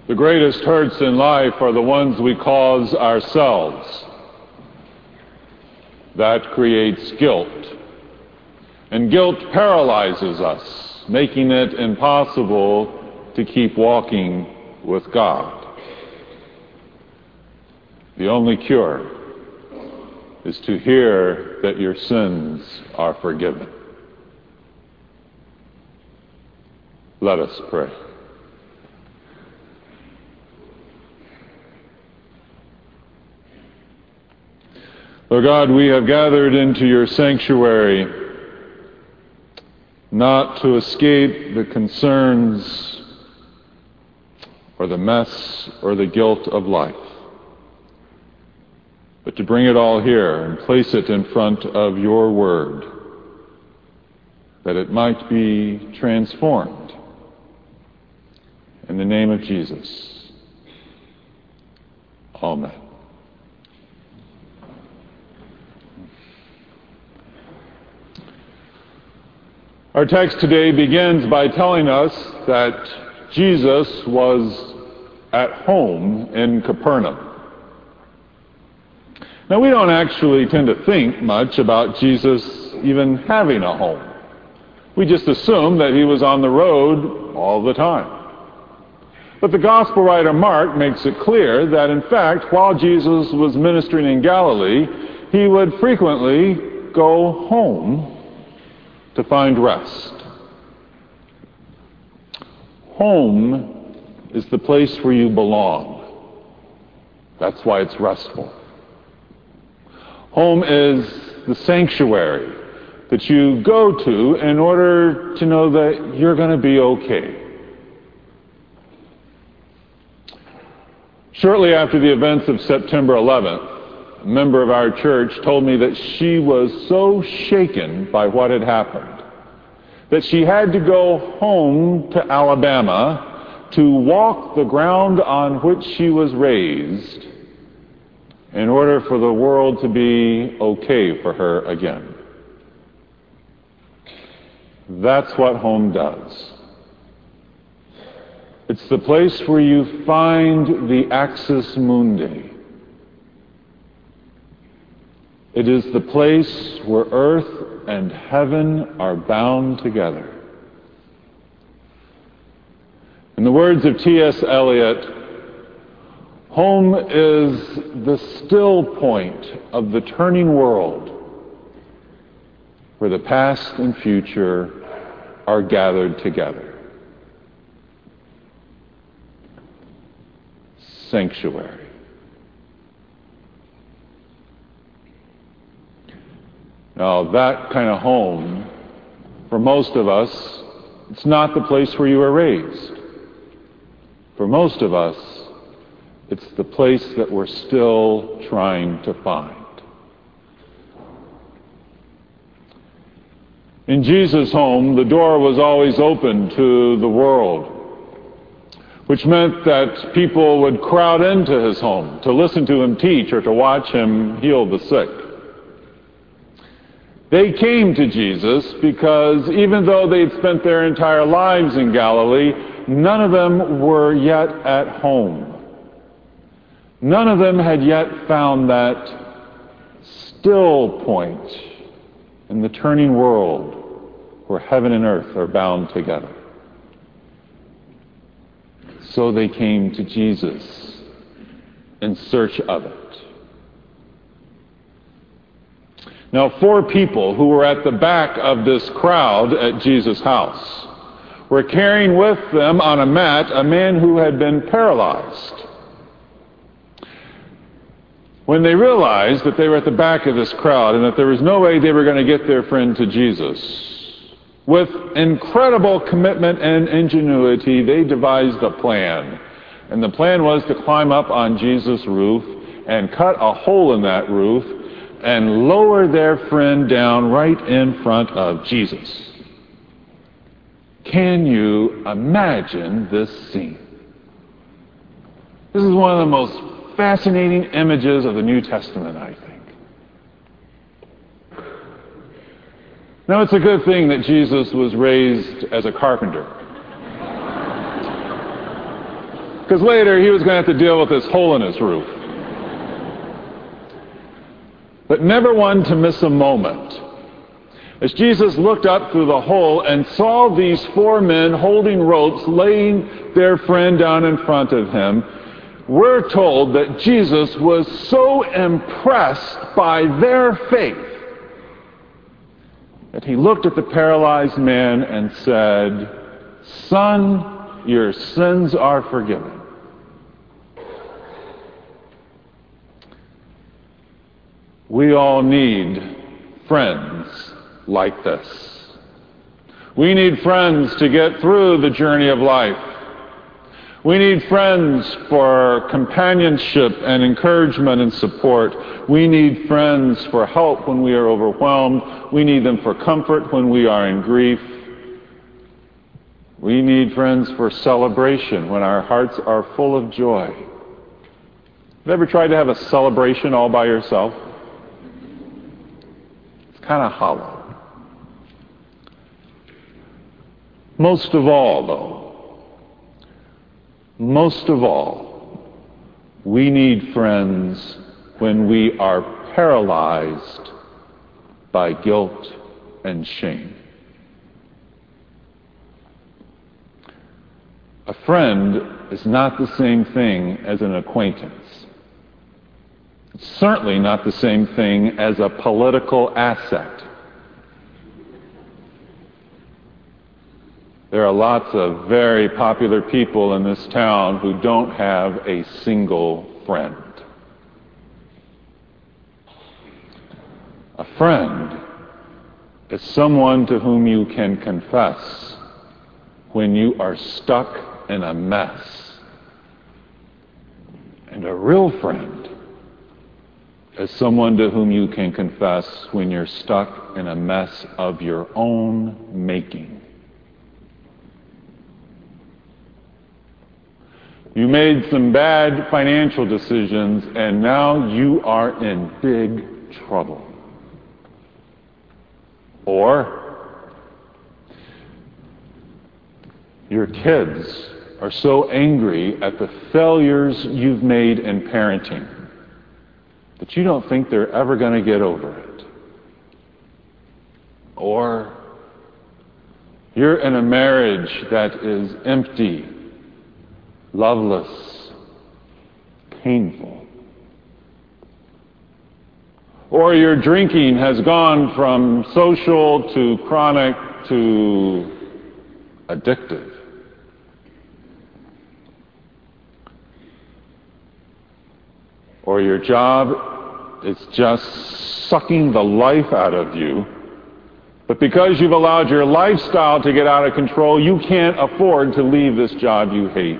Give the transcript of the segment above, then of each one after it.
The greatest hurts in life are the ones we cause ourselves. That creates guilt. And guilt paralyzes us, making it impossible to keep walking with God. The only cure is to hear that your sins are forgiven. Let us pray. Lord God, we have gathered into your sanctuary not to escape the concerns or the mess or the guilt of life, but to bring it all here and place it in front of your word, that it might be transformed. In the name of Jesus. Amen. Our text today begins by telling us that Jesus was at home in Capernaum. Now, we don't actually tend to think much about Jesus even having a home. We just assume that he was on the road all the time. But the gospel writer Mark makes it clear that, in fact, while Jesus was ministering in Galilee, he would frequently go home to find rest. Home is the place where you belong. That's why it's restful. Home is the sanctuary that you go to in order to know that you're going to be okay. Shortly after the events of September 11th, a member of our church told me that she was so shaken by what had happened that she had to go home to Alabama to walk the ground on which she was raised in order for the world to be okay for her again. That's what home does. It's the place where you find the axis mundi. It is the place where earth and heaven are bound together. In the words of T.S. Eliot, home is the still point of the turning world where the past and future are gathered together. Sanctuary. Now, that kind of home, for most of us, it's not the place where you were raised. For most of us, it's the place that we're still trying to find. In Jesus' home, the door was always open to the world, which meant that people would crowd into his home to listen to him teach or to watch him heal the sick. They came to Jesus because even though they'd spent their entire lives in Galilee, none of them were yet at home. None of them had yet found that still point in the turning world where heaven and earth are bound together. So they came to Jesus in search of it. Now, 4 people who were at the back of this crowd at Jesus' house were carrying with them on a mat a man who had been paralyzed. When they realized that they were at the back of this crowd and that there was no way they were going to get their friend to Jesus, with incredible commitment and ingenuity, they devised a plan. And the plan was to climb up on Jesus' roof and cut a hole in that roof and lower their friend down right in front of Jesus. Can you imagine this scene? This is one of the most fascinating images of the New Testament, I think. Now, it's a good thing that Jesus was raised as a carpenter. because later he was going to have to deal with this hole in his roof. But never one to miss a moment. As Jesus looked up through the hole and saw these 4 men holding ropes, laying their friend down in front of him, we're told that Jesus was so impressed by their faith that he looked at the paralyzed man and said, "Son, your sins are forgiven." We all need friends like this. We need friends to get through the journey of life. We need friends for companionship and encouragement and support. We need friends for help when we are overwhelmed. We need them for comfort when we are in grief. We need friends for celebration when our hearts are full of joy. Have you ever tried to have a celebration all by yourself? It's kind of hollow. Most of all, we need friends when we are paralyzed by guilt and shame. A friend is not the same thing as an acquaintance. It's certainly not the same thing as a political asset. There are lots of very popular people in this town who don't have a single friend. A friend is someone to whom you can confess when you are stuck in a mess. And a real friend is someone to whom you can confess when you're stuck in a mess of your own making. You made some bad financial decisions, and now you are in big trouble. Or your kids are so angry at the failures you've made in parenting that you don't think they're ever going to get over it. Or you're in a marriage that is empty, loveless, painful. Or your drinking has gone from social to chronic to addictive. Or your job is just sucking the life out of you, but because you've allowed your lifestyle to get out of control, you can't afford to leave this job you hate.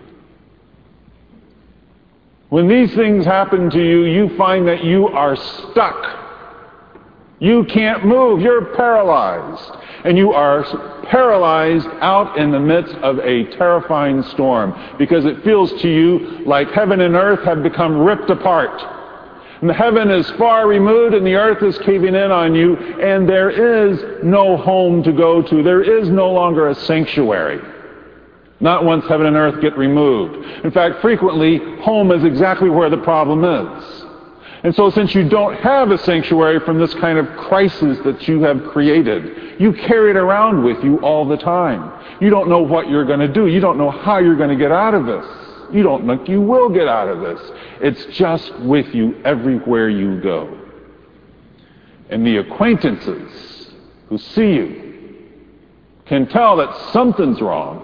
When these things happen to you, you find that you are stuck. You can't move. You're paralyzed. And you are paralyzed out in the midst of a terrifying storm because it feels to you like heaven and earth have become ripped apart. And the heaven is far removed and the earth is caving in on you, and there is no home to go to. There is no longer a sanctuary. Not once heaven and earth get removed. In fact, frequently, home is exactly where the problem is. And so since you don't have a sanctuary from this kind of crisis that you have created, you carry it around with you all the time. You don't know what you're going to do. You don't know how you're going to get out of this. You don't think you will get out of this. It's just with you everywhere you go. And the acquaintances who see you can tell that something's wrong.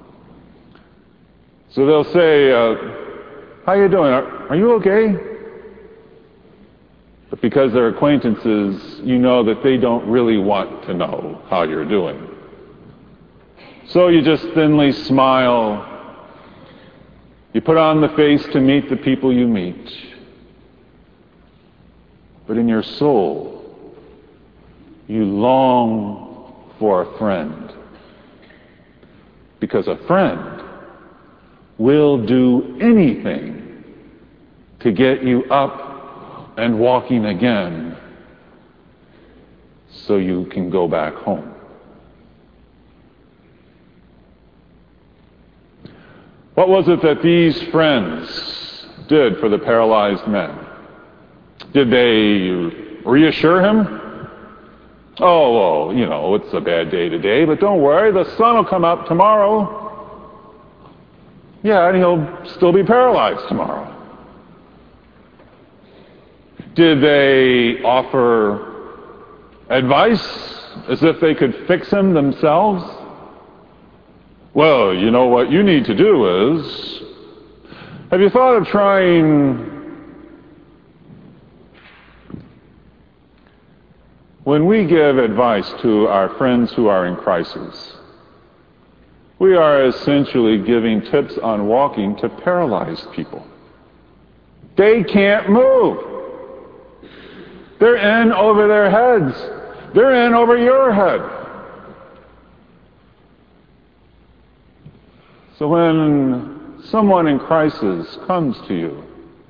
So they'll say, how you doing? Are you okay? But because they're acquaintances, you know that they don't really want to know how you're doing. So you just thinly smile. You put on the face to meet the people you meet. But in your soul, you long for a friend. Because a friend will do anything to get you up and walking again so you can go back home. What was it that these friends did for the paralyzed man? Did they reassure him? Oh, well, it's a bad day today, but don't worry, the sun will come up tomorrow. Yeah, and he'll still be paralyzed tomorrow. Did they offer advice as if they could fix him themselves? Well, what you need to do is, have you thought of trying... When we give advice to our friends who are in crisis, we are essentially giving tips on walking to paralyzed people. They can't move. They're in over their heads. They're in over your head. So when someone in crisis comes to you,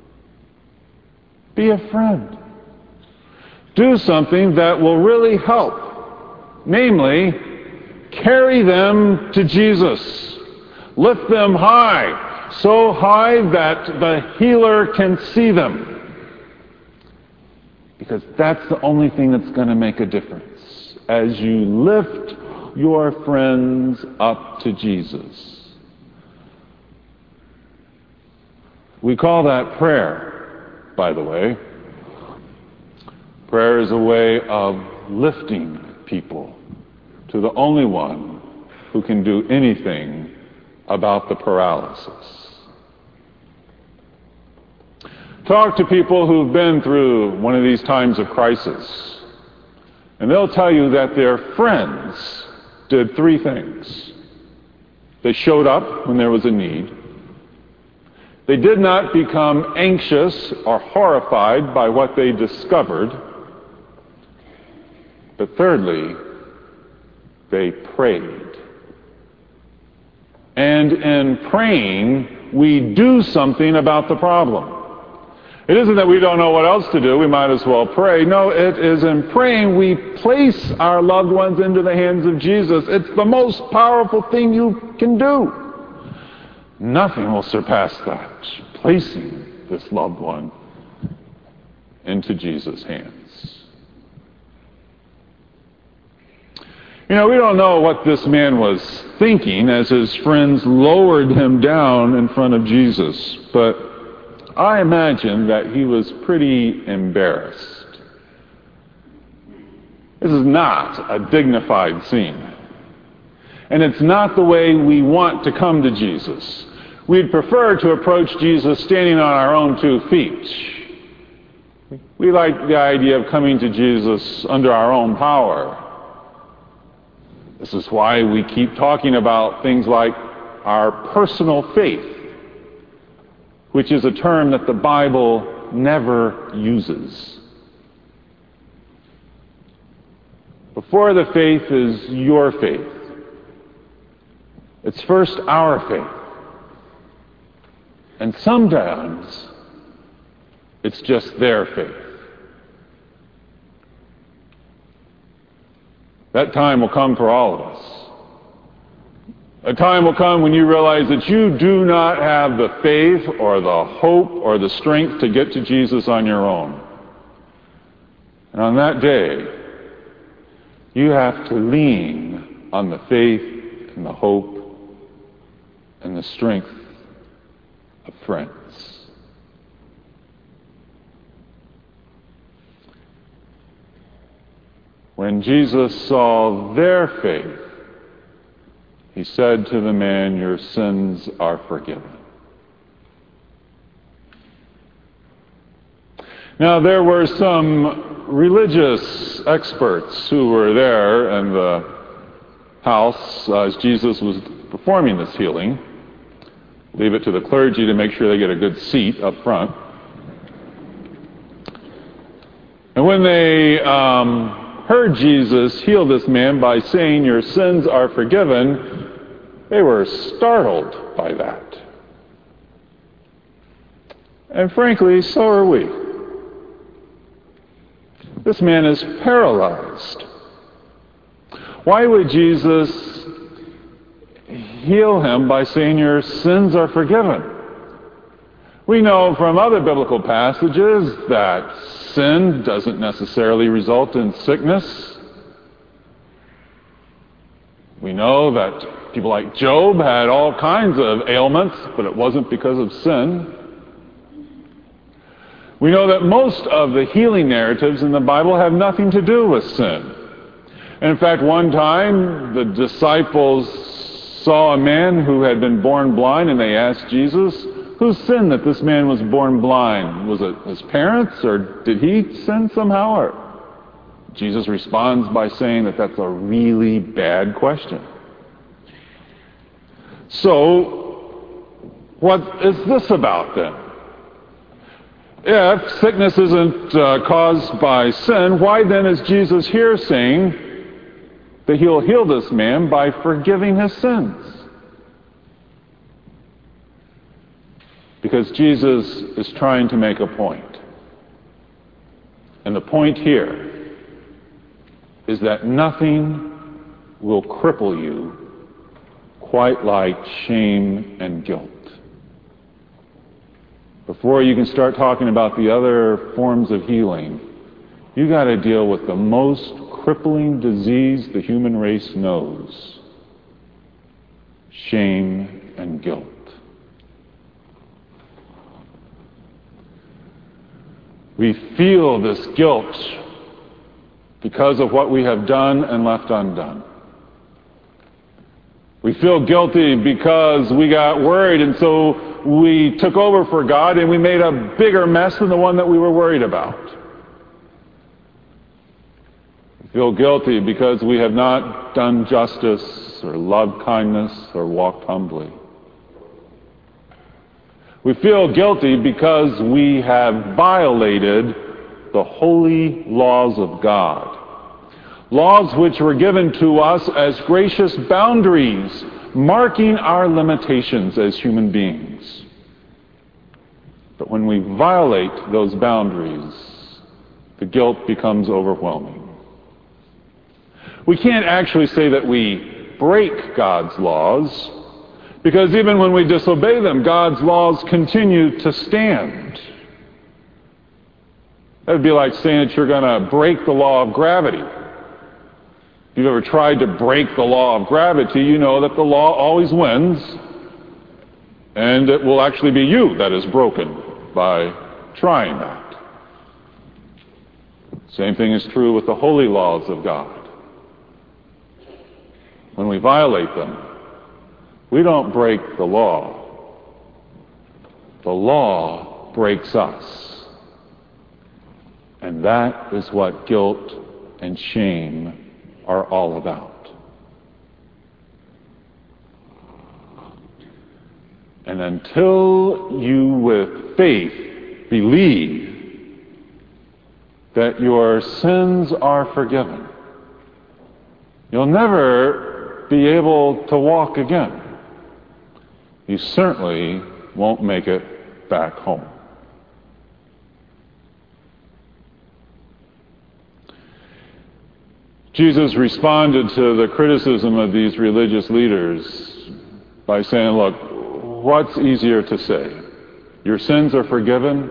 be a friend. Do something that will really help. Namely, carry them to Jesus. Lift them high, so high that the healer can see them. Because that's the only thing that's going to make a difference. As you lift your friends up to Jesus. We call that prayer, by the way. Prayer is a way of lifting people to the only one who can do anything about the paralysis. Talk to people who've been through one of these times of crisis, and they'll tell you that their friends did three things. They showed up when there was a need. They did not become anxious or horrified by what they discovered. But thirdly, they prayed. And in praying, we do something about the problem. It isn't that we don't know what else to do, we might as well pray. No, it is in praying we place our loved ones into the hands of Jesus. It's the most powerful thing you can do. Nothing will surpass that, placing this loved one into Jesus' hands. We don't know what this man was thinking as his friends lowered him down in front of Jesus, but I imagine that he was pretty embarrassed. This is not a dignified scene. And it's not the way we want to come to Jesus. We'd prefer to approach Jesus standing on our own 2 feet. We like the idea of coming to Jesus under our own power. This is why we keep talking about things like our personal faith, which is a term that the Bible never uses. Before the faith is your faith. It's first our faith. And sometimes it's just their faith. That time will come for all of us. A time will come when you realize that you do not have the faith or the hope or the strength to get to Jesus on your own. And on that day, you have to lean on the faith and the hope and the strength of friends. When Jesus saw their faith, he said to the man, "Your sins are forgiven." Now, there were some religious experts who were there in the house as Jesus was performing this healing. Leave it to the clergy to make sure they get a good seat up front. And when they heard Jesus heal this man by saying, "Your sins are forgiven," they were startled by that. And frankly, so are we. This man is paralyzed. Why would Jesus heal him by saying, your sins are forgiven. We know from other biblical passages that sin doesn't necessarily result in sickness. We know that people like Job had all kinds of ailments, but it wasn't because of sin. We know that most of the healing narratives in the Bible have nothing to do with sin. And in fact, one time, the disciples saw a man who had been born blind, and they asked Jesus, who sinned that this man was born blind? Was it his parents, or did he sin somehow? Or Jesus responds by saying that that's a really bad question. So, what is this about then? If sickness isn't caused by sin, why then is Jesus here saying that he'll heal this man by forgiving his sins? Because Jesus is trying to make a point. And the point here is that nothing will cripple you quite like shame and guilt. Before you can start talking about the other forms of healing, you got to deal with the most crippling disease the human race knows: shame and guilt. We feel this guilt because of what we have done and left undone. We feel guilty because we got worried, and so we took over for God and we made a bigger mess than the one that we were worried about. We feel guilty because we have not done justice or loved kindness or walked humbly. We feel guilty because we have violated the holy laws of God. Laws which were given to us as gracious boundaries, marking our limitations as human beings. But when we violate those boundaries, the guilt becomes overwhelming. We can't actually say that we break God's laws, because even when we disobey them, God's laws continue to stand. That would be like saying that you're going to break the law of gravity. If you've ever tried to break the law of gravity, you know that the law always wins, and it will actually be you that is broken by trying that. Same thing is true with the holy laws of God. When we violate them, we don't break the law. The law breaks us. And that is what guilt and shame are all about. And until you with faith believe that your sins are forgiven, you'll never be able to walk again. You certainly won't make it back home. Jesus responded to the criticism of these religious leaders by saying, look, what's easier to say? Your sins are forgiven,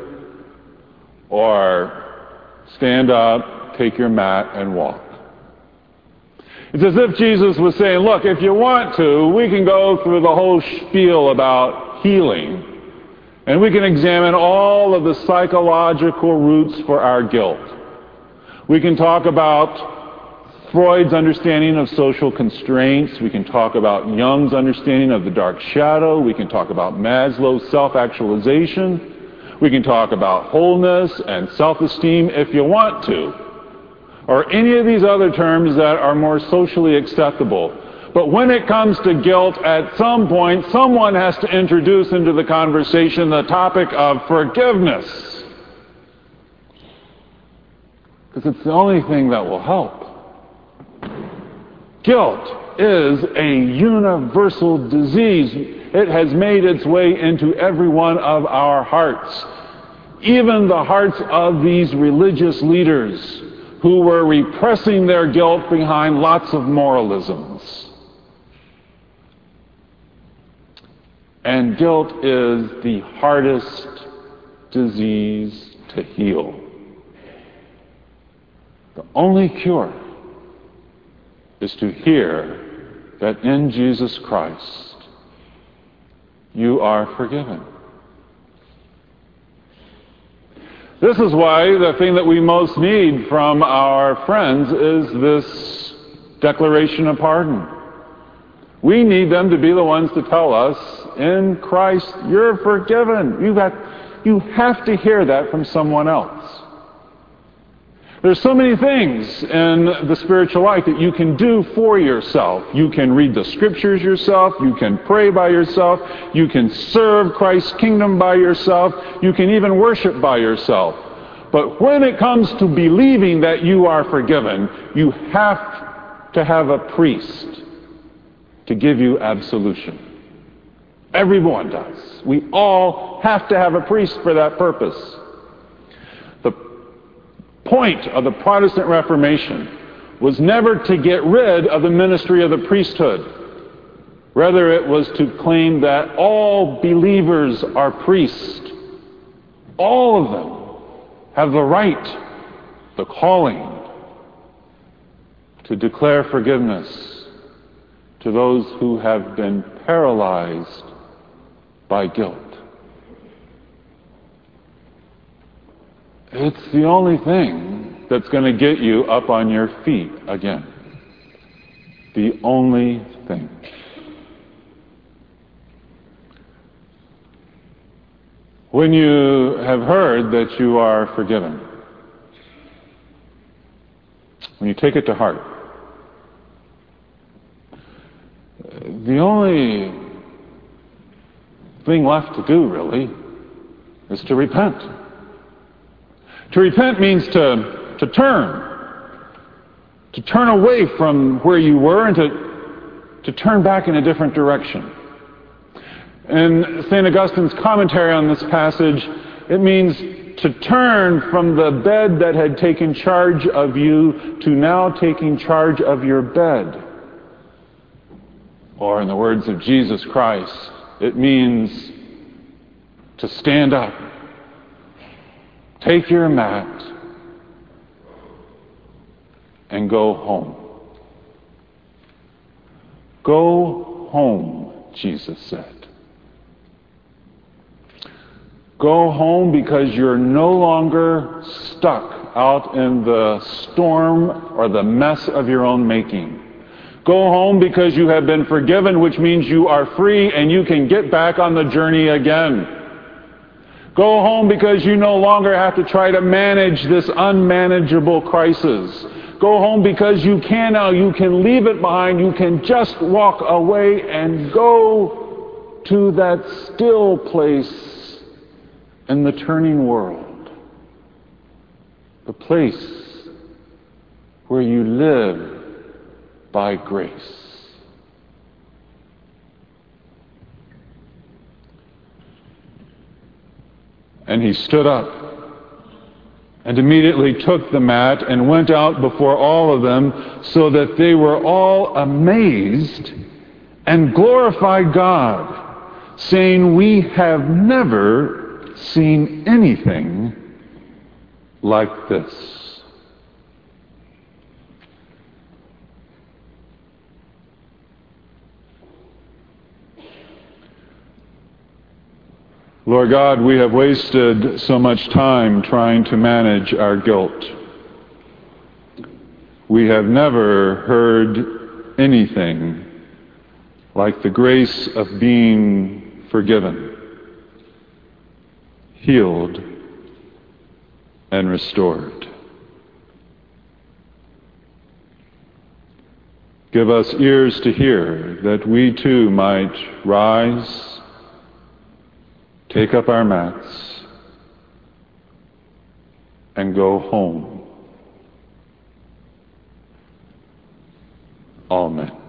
or stand up, take your mat, and walk. It's as if Jesus was saying, look, if you want to, we can go through the whole spiel about healing, and we can examine all of the psychological roots for our guilt. We can talk about Freud's understanding of social constraints. We can talk about Jung's understanding of the dark shadow. We can talk about Maslow's self-actualization. We can talk about wholeness and self-esteem if you want to, or any of these other terms that are more socially acceptable. But when it comes to guilt, at some point, someone has to introduce into the conversation the topic of forgiveness. Because it's the only thing that will help. Guilt is a universal disease. It has made its way into every one of our hearts. Even the hearts of these religious leaders who were repressing their guilt behind lots of moralisms. And guilt is the hardest disease to heal. The only cure is to hear that in Jesus Christ you are forgiven. This is why the thing that we most need from our friends is this declaration of pardon. We need them to be the ones to tell us, in Christ, you're forgiven. You have to hear that from someone else. There's so many things in the spiritual life that you can do for yourself. You can read the scriptures yourself. You can pray by yourself. You can serve Christ's kingdom by yourself. You can even worship by yourself. But when it comes to believing that you are forgiven, you have to have a priest to give you absolution. Everyone does. We all have to have a priest for that purpose. The point of the Protestant Reformation was never to get rid of the ministry of the priesthood. Rather, it was to claim that all believers are priests. All of them have the right, the calling, to declare forgiveness to those who have been paralyzed by guilt. It's the only thing that's going to get you up on your feet again. The only thing. When you have heard that you are forgiven, when you take it to heart, the only thing left to do, really, is to repent. To repent means to turn away from where you were and to turn back in a different direction. In St. Augustine's commentary on this passage, it means to turn from the bed that had taken charge of you to now taking charge of your bed. Or in the words of Jesus Christ, it means to stand up, take your mat, and go home. Go home, Jesus said. Go home because you're no longer stuck out in the storm or the mess of your own making. Go home because you have been forgiven, which means you are free and you can get back on the journey again. Go home because you no longer have to try to manage this unmanageable crisis. Go home because you can now. You can leave it behind. You can just walk away and go to that still place in the turning world. The place where you live by grace. And he stood up and immediately took the mat and went out before all of them, so that they were all amazed and glorified God, saying, "We have never seen anything like this." Lord God, we have wasted so much time trying to manage our guilt. We have never heard anything like the grace of being forgiven, healed, and restored. Give us ears to hear, that we too might rise, take up our mats, and go home. Amen.